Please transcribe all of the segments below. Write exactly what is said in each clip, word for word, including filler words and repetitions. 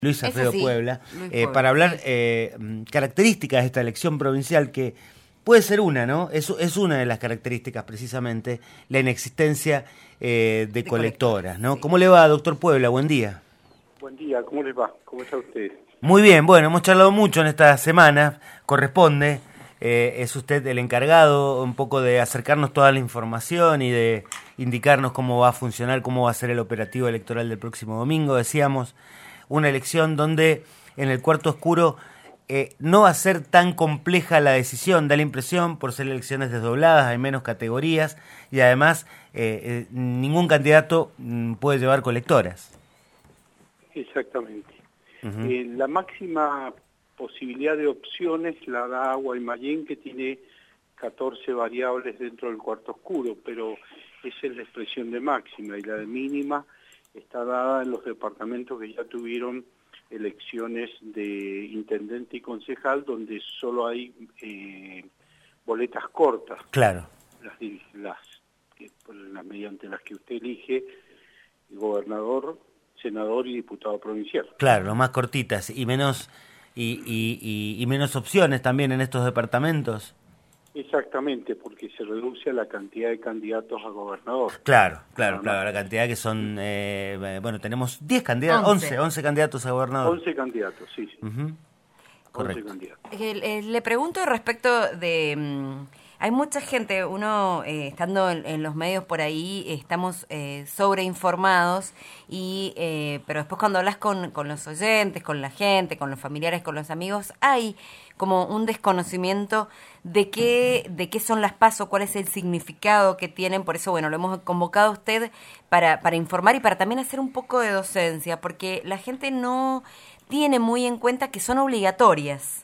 Luis Alfredo sí, Puebla, Luis eh, Puebla, para hablar sí. eh, características de esta elección provincial que puede ser una, ¿no? Es, es una de las características precisamente, la inexistencia eh, de, De colectoras, colectoras, ¿no? sí. ¿Cómo le va, doctor Puebla? Buen día. Buen día, ¿cómo les va? ¿Cómo está usted? Muy bien, bueno, hemos charlado mucho en esta semana, corresponde, eh, es usted el encargado un poco de acercarnos toda la información y de indicarnos cómo va a funcionar, cómo va a ser el operativo electoral del próximo domingo. Decíamos, una elección donde en el cuarto oscuro eh, no va a ser tan compleja la decisión, da la impresión, por ser elecciones desdobladas, hay menos categorías y además eh, eh, ningún candidato mm, puede llevar colectoras. Exactamente. Uh-huh. Eh, la máxima posibilidad de opciones la da Guaymallén, que tiene catorce variables dentro del cuarto oscuro, pero esa es la expresión de máxima, y la de mínima está dada en los departamentos que ya tuvieron elecciones de intendente y concejal, donde solo hay eh, boletas cortas. Claro. Las, las, las mediante las que usted elige el gobernador, senador y diputado provincial. Claro, lo más cortitas y menos y, y, y, y menos opciones también en estos departamentos. Exactamente, porque se reduce a la cantidad de candidatos a gobernador. Claro, claro, claro, la cantidad que son, eh, bueno, tenemos diez candidatos, once, once candidatos a gobernador. once candidatos, sí, sí. Uh-huh. Correcto. once candidatos. Eh, le pregunto respecto de... Um, hay mucha gente, uno eh, estando en, en los medios por ahí, estamos eh, sobreinformados, y eh, pero después cuando hablas con, con los oyentes, con la gente, con los familiares, con los amigos, hay como un desconocimiento de qué, de qué son las PASO, cuál es el significado que tienen. Por eso, bueno, lo hemos convocado a usted para, para informar y para también hacer un poco de docencia, porque la gente no tiene muy en cuenta que son obligatorias.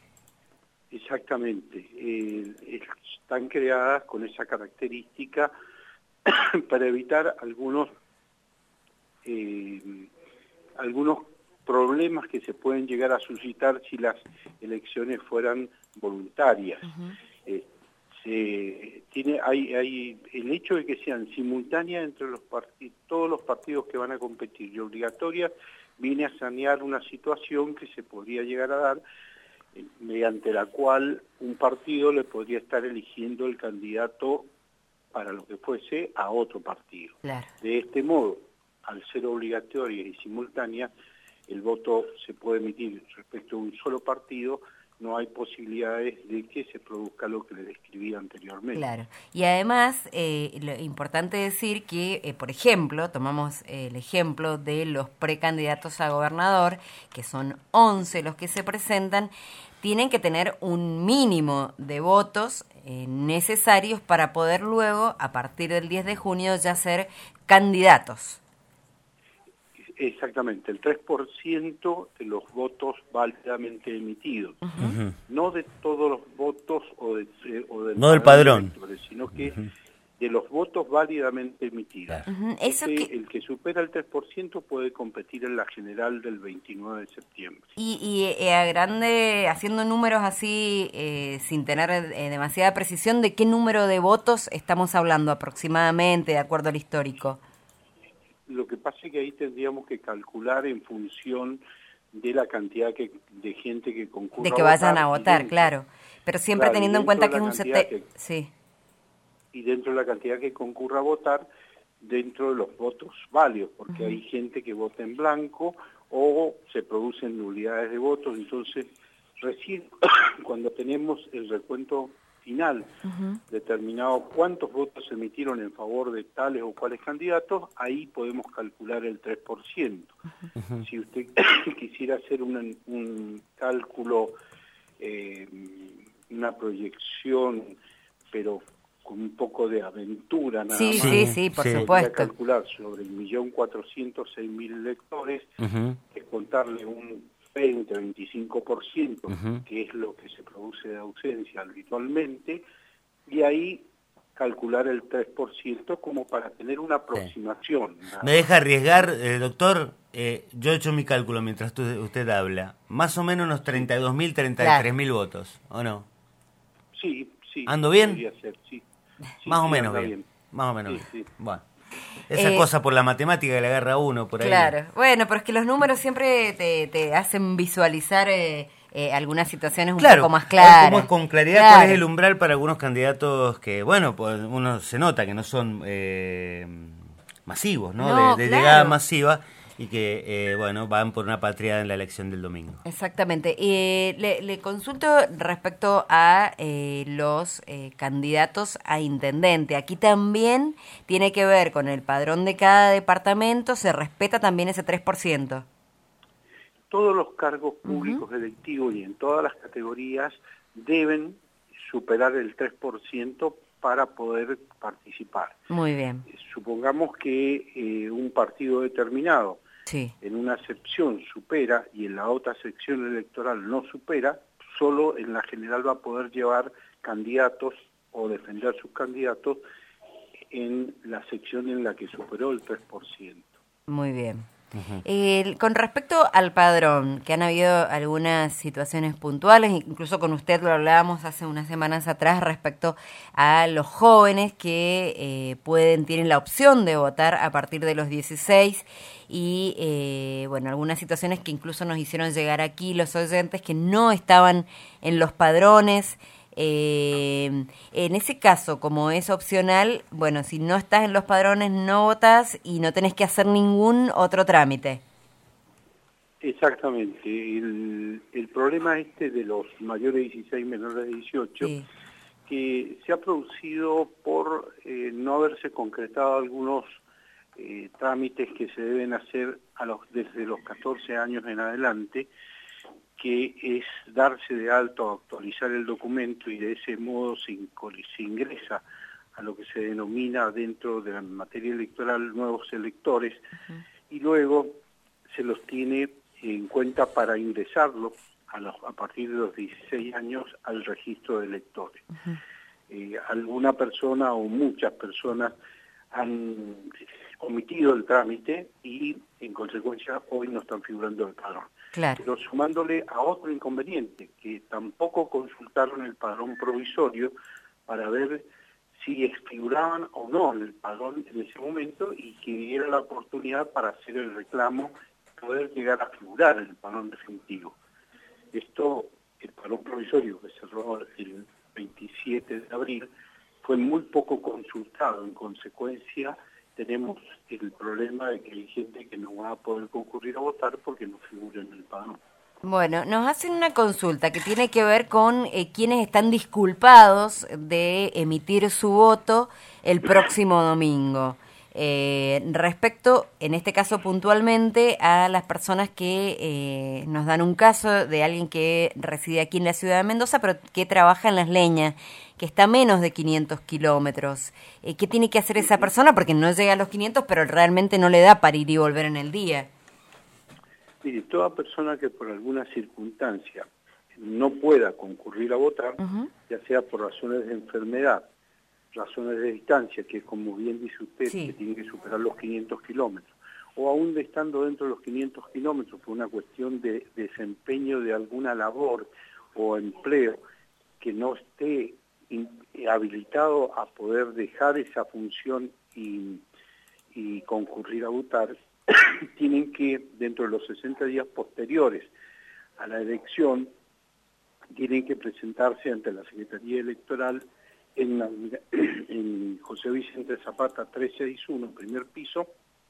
Exactamente. Eh, están creadas con esa característica para evitar algunos eh, algunos problemas que se pueden llegar a suscitar si las elecciones fueran voluntarias. Uh-huh. eh, se, tiene, hay, hay el hecho de que sean simultáneas entre los partidos, todos los partidos que van a competir, y obligatorias, viene a sanear una situación que se podría llegar a dar, mediante la cual un partido le podría estar eligiendo el candidato para lo que fuese a otro partido. Claro. De este modo, al ser obligatoria y simultánea, el voto se puede emitir respecto a un solo partido, no hay posibilidades de que se produzca lo que le describí anteriormente. Claro, y además, eh, lo importante decir que, eh, por ejemplo, tomamos eh, el ejemplo de los precandidatos a gobernador, que son once los que se presentan, tienen que tener un mínimo de votos eh, necesarios para poder luego, a partir del diez de junio, ya ser candidatos. Exactamente, el tres por ciento de los votos válidamente emitidos, uh-huh. no de todos los votos o, de, eh, o del no del padrón, electores, sino que uh-huh. de los votos válidamente emitidos. Uh-huh. Eso este, que... El que supera el tres por ciento puede competir en la general del veintinueve de septiembre. Y, y eh, a grande, haciendo números así, eh, sin tener eh, demasiada precisión, ¿de qué número de votos estamos hablando aproximadamente, de acuerdo al histórico? Lo que pasa es que ahí tendríamos que calcular en función de la cantidad que, de gente que concurra de que vayan a votar, a votar, dentro, claro. Pero siempre claro, teniendo en cuenta que es un sete... que... sí. Y dentro de la cantidad que concurra a votar, dentro de los votos válidos, porque uh-huh. hay gente que vota en blanco o se producen nulidades de votos. Entonces, recién cuando tenemos el recuento final, uh-huh. determinado cuántos votos se emitieron en favor de tales o cuales candidatos, ahí podemos calcular el tres por ciento. Uh-huh. Si usted quisiera hacer un, un cálculo, eh, una proyección, pero con un poco de aventura nada sí, más. Sí, sí, por sí. supuesto. Calcular sobre el millón cuatrocientos seis mil electores, uh-huh. descontarle un veinte a veinticinco por ciento, uh-huh. que es lo que se produce de ausencia habitualmente, y ahí calcular el tres por ciento como para tener una aproximación. Sí. ¿Me deja arriesgar, eh, doctor? Eh, yo he hecho mi cálculo mientras tú, usted habla. Más o menos unos treinta y dos mil, treinta y tres mil claro. votos, ¿o no? Sí, sí. ¿Ando bien? Podría ser, sí. Sí, más, sí, o menos bien. bien. más o menos sí, bien. Sí. Bueno. Esa Eh, cosa por la matemática que le agarra a uno por ahí. Claro, bueno, pero es que los números siempre te, te hacen visualizar eh, eh, algunas situaciones un Claro, poco más hoy claras. como es con claridad Claro. cuál es el umbral para algunos candidatos que, bueno, pues uno se nota que no son eh, masivos, ¿no? No, de de claro. llegada masiva y que, eh, bueno, van por una patria en la elección del domingo. Exactamente. Eh, le, le consulto respecto a eh, los eh, candidatos a intendente. Aquí también tiene que ver con el padrón de cada departamento, se respeta también ese tres por ciento. Todos los cargos públicos uh-huh. electivos y en todas las categorías deben superar el tres por ciento para poder participar. Muy bien. Supongamos que eh, un partido determinado sí. en una sección supera y en la otra sección electoral no supera, solo en la general va a poder llevar candidatos o defender sus candidatos en la sección en la que superó el tres por ciento. Muy bien. Uh-huh. Eh, con respecto al padrón, que han habido algunas situaciones puntuales, incluso con usted lo hablábamos hace unas semanas atrás respecto a los jóvenes que eh, pueden, tienen la opción de votar a partir de los dieciséis y eh, bueno, algunas situaciones que incluso nos hicieron llegar aquí los oyentes que no estaban en los padrones. Eh, en ese caso, como es opcional, bueno, si no estás en los padrones no votas y no tenés que hacer ningún otro trámite. Exactamente. El, el problema este de los mayores de dieciséis, menores de dieciocho, sí. que se ha producido por eh, no haberse concretado algunos eh, trámites que se deben hacer a los, desde los catorce años en adelante, que es darse de alto, actualizar el documento y de ese modo se, se ingresa a lo que se denomina dentro de la materia electoral nuevos electores uh-huh. y luego se los tiene en cuenta para ingresarlos a, los, a partir de los dieciséis años al registro de electores. Uh-huh. Eh, alguna persona o muchas personas han omitido el trámite y en consecuencia hoy no están figurando en el padrón. Claro. Pero sumándole a otro inconveniente, que tampoco consultaron el padrón provisorio para ver si figuraban o no en el padrón en ese momento y que era la oportunidad para hacer el reclamo y poder llegar a figurar en el padrón definitivo. Esto, el padrón provisorio que cerró el veintisiete de abril, fue muy poco consultado. En consecuencia, tenemos el problema de que hay gente que no va a poder concurrir a votar porque no figura en el padrón. Bueno, nos hacen una consulta que tiene que ver con eh, quienes están disculpados de emitir su voto el próximo domingo. Eh, respecto, en este caso puntualmente, a las personas que eh, nos dan un caso de alguien que reside aquí en la ciudad de Mendoza, pero que trabaja en Las Leñas, que está a menos de quinientos kilómetros. Eh, ¿Qué tiene que hacer esa persona? Porque no llega a los quinientos, pero realmente no le da para ir y volver en el día. Mire, toda persona que por alguna circunstancia no pueda concurrir a votar, uh-huh. ya sea por razones de enfermedad, razones de distancia, que como bien dice usted, sí. que tiene que superar los quinientos kilómetros, o aún de estando dentro de los quinientos kilómetros por una cuestión de desempeño de alguna labor o empleo que no esté in, habilitado a poder dejar esa función y, y concurrir a votar, tienen que, dentro de los sesenta días posteriores a la elección, tienen que presentarse ante la Secretaría Electoral en, la, en José Vicente Zapata trescientos sesenta y uno, primer piso,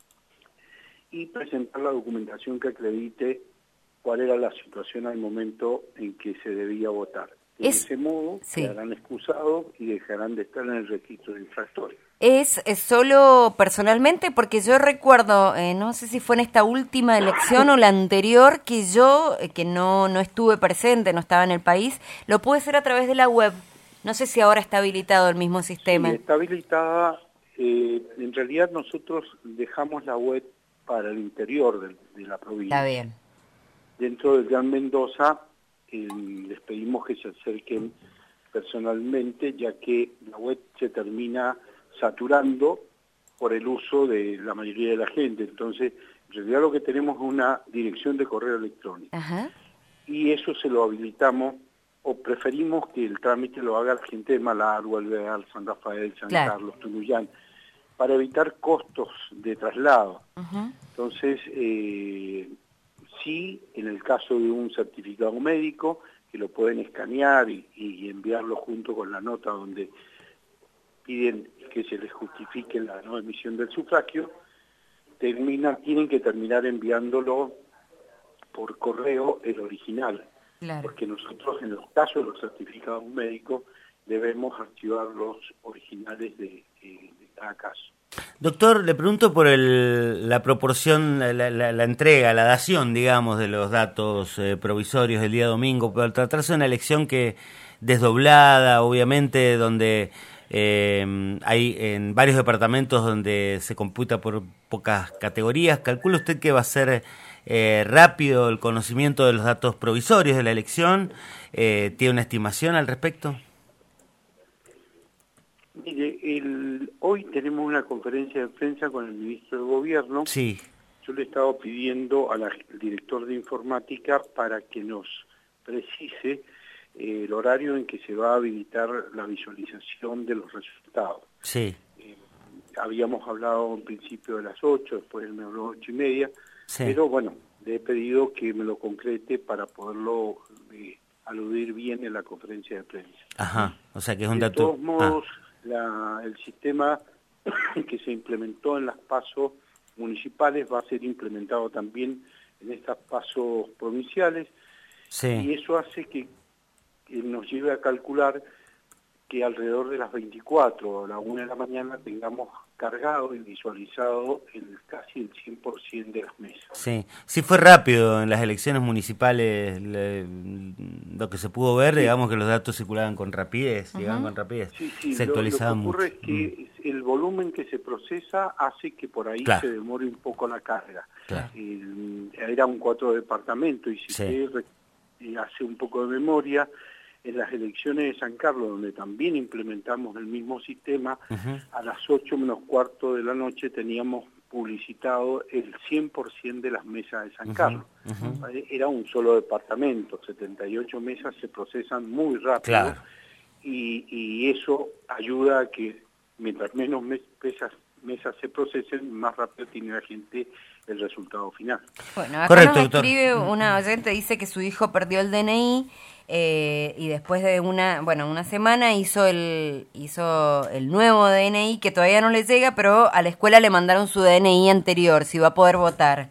y presentar la documentación que acredite cuál era la situación al momento en que se debía votar. De es, ese modo, sí. quedarán excusados y dejarán de estar en el registro de infractores. ¿Es, es solo personalmente? Porque yo recuerdo, eh, no sé si fue en esta última elección o la anterior, que yo, eh, que no, no estuve presente, no estaba en el país, lo pude hacer a través de la web. No sé si ahora está habilitado el mismo sistema. Sí, está habilitada. Eh, en realidad nosotros dejamos la web para el interior de, de la provincia. Está bien. Dentro del Gran Mendoza eh, les pedimos que se acerquen personalmente, ya que la web se termina saturando por el uso de la mayoría de la gente. Entonces, en realidad lo que tenemos es una dirección de correo electrónico. Ajá. Y eso se lo habilitamos, o preferimos que el trámite lo haga la gente de Malargüe, Alvear, San Rafael, San claro. Carlos, Tunuyán. para evitar costos de traslado. Uh-huh. Entonces, eh, sí, en el caso de un certificado médico, que lo pueden escanear y, y enviarlo junto con la nota donde piden que se les justifique la no emisión del sufragio, terminan, tienen que terminar enviándolo por correo el original. Claro. Porque nosotros, en los casos de los certificados médicos, debemos archivar los originales de, de, de cada caso. Doctor, le pregunto por el, la proporción, la, la, la entrega, la dación, digamos, de los datos eh, provisorios del día domingo, pero al tratarse de una elección que desdoblada, obviamente, donde eh, hay en varios departamentos donde se computa por pocas categorías, ¿calcula usted que va a ser eh, rápido el conocimiento de los datos provisorios de la elección? Eh, ¿Tiene una estimación al respecto? Mire, el, hoy tenemos una conferencia de prensa con el ministro de Gobierno. Sí. Yo le he estado pidiendo al director de informática para que nos precise eh, el horario en que se va a habilitar la visualización de los resultados. Sí. Eh, habíamos hablado en principio de las ocho, después él me habló ocho y media, Sí. pero bueno, le he pedido que me lo concrete para poderlo eh, aludir bien en la conferencia de prensa. Ajá, o sea que es un de dato... De todos modos, ah. La, el sistema que se implementó en las pasos municipales va a ser implementado también en estas pasos provinciales, Sí. y eso hace que, que nos lleve a calcular que alrededor de las veinticuatro o a la una de la mañana tengamos cargado y visualizado el casi el cien por ciento de las mesas. Sí, sí fue rápido en las elecciones municipales le, lo que se pudo ver, sí. Digamos que los datos circulaban con rapidez, uh-huh. llegaban con rapidez, sí, sí, se actualizaban mucho. Lo que ocurre mucho. es que mm. el volumen que se procesa hace que por ahí claro. se demore un poco la carga. Claro. El, era un cuatro departamento y si sí. usted hace un poco de memoria, en las elecciones de San Carlos, donde también implementamos el mismo sistema, uh-huh. a las ocho menos cuarto de la noche teníamos publicitado el cien por ciento de las mesas de San uh-huh. Carlos. Uh-huh. Era un solo departamento, setenta y ocho mesas se procesan muy rápido, claro. y, y eso ayuda a que mientras menos mesas, mesas se procesen, más rápido tiene la gente el resultado final. Bueno, acá Correcto, nos doctor. escribe una oyente, dice que su hijo perdió el D N I, Eh, y después de una bueno una semana hizo el hizo el nuevo D N I que todavía no le llega, pero a la escuela le mandaron su D N I anterior, si va a poder votar.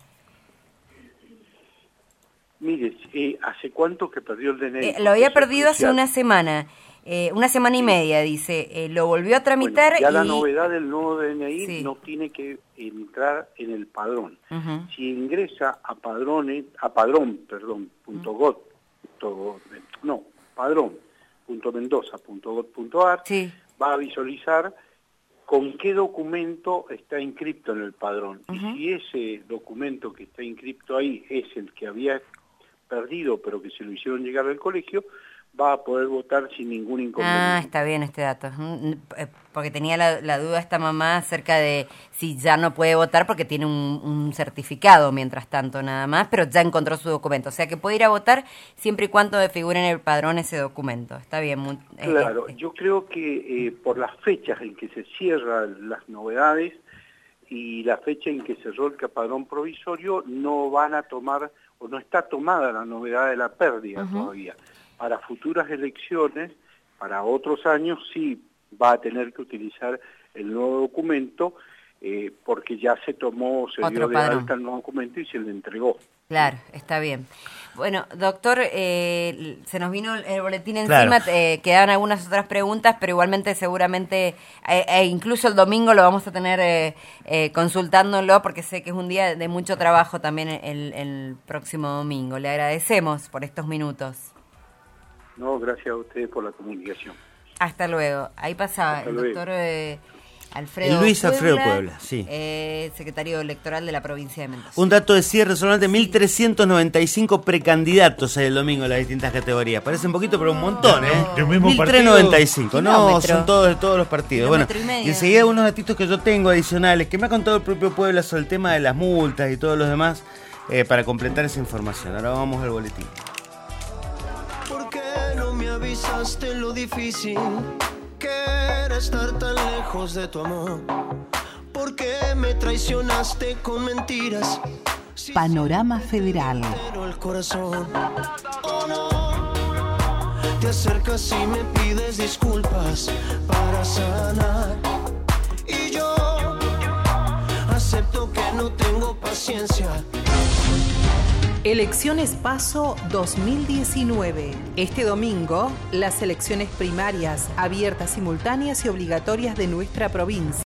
Mire, eh, ¿hace cuánto que perdió el D N I? Eh, lo había perdido hace una semana, eh, una semana y media, dice. Eh, lo volvió a tramitar. Bueno, ya y... la novedad del nuevo D N I sí. no tiene que entrar en el padrón. Uh-huh. Si ingresa a padrones, a padrón, perdón, punto uh-huh. got, punto, no, padrón punto mendoza punto got punto ar, sí. va a visualizar con qué documento está inscripto en el padrón. Uh-huh. Y si ese documento que está inscripto ahí es el que había perdido, pero que se lo hicieron llegar al colegio, va a poder votar sin ningún inconveniente. Ah, está bien este dato. Porque tenía la, la duda esta mamá acerca de si ya no puede votar porque tiene un, un certificado mientras tanto nada más, pero ya encontró su documento. O sea que puede ir a votar siempre y cuando figure en el padrón ese documento. Está bien. Muy, claro, eh, yo creo que eh, por las fechas en que se cierran las novedades y la fecha en que cerró el padrón provisorio, no van a tomar, o no está tomada la novedad de la pérdida uh-huh. todavía. Para futuras elecciones, para otros años, sí va a tener que utilizar el nuevo documento, eh, porque ya se tomó, se Otro dio de padrón. alta el nuevo documento y se le entregó. Claro, está bien. Bueno, doctor, eh, se nos vino el boletín encima, claro. eh, quedan algunas otras preguntas, pero igualmente seguramente, eh, eh, incluso el domingo lo vamos a tener eh, eh, consultándolo, porque sé que es un día de mucho trabajo también el, el próximo domingo. Le agradecemos por estos minutos. No, gracias a ustedes por la comunicación. Hasta luego. Ahí pasaba Hasta el luego. doctor eh, Alfredo el Luis Puebla, Alfredo Puebla, sí. Eh, secretario electoral de la provincia de Mendoza. Un dato de cierre, solamente sí. mil trescientos noventa y cinco precandidatos el domingo en las distintas categorías. Parece un poquito, pero un montón, ¿eh? mil trescientos noventa y cinco, no, son todos de todos los partidos. Bueno, y, y enseguida unos datitos que yo tengo adicionales, que me ha contado el propio Puebla sobre el tema de las multas y todos los demás, eh, para completar esa información. Ahora vamos al boletín. ¿Por qué no me avisaste lo difícil que era estar tan lejos de tu amor? qué me traicionaste con mentiras? Si Panorama Federal. pero el corazón, oh no, te acercas y me pides disculpas para sanar. Y yo acepto que no tengo paciencia. Elecciones PASO dos mil diecinueve. Este domingo, las elecciones primarias, abiertas, simultáneas y obligatorias de nuestra provincia.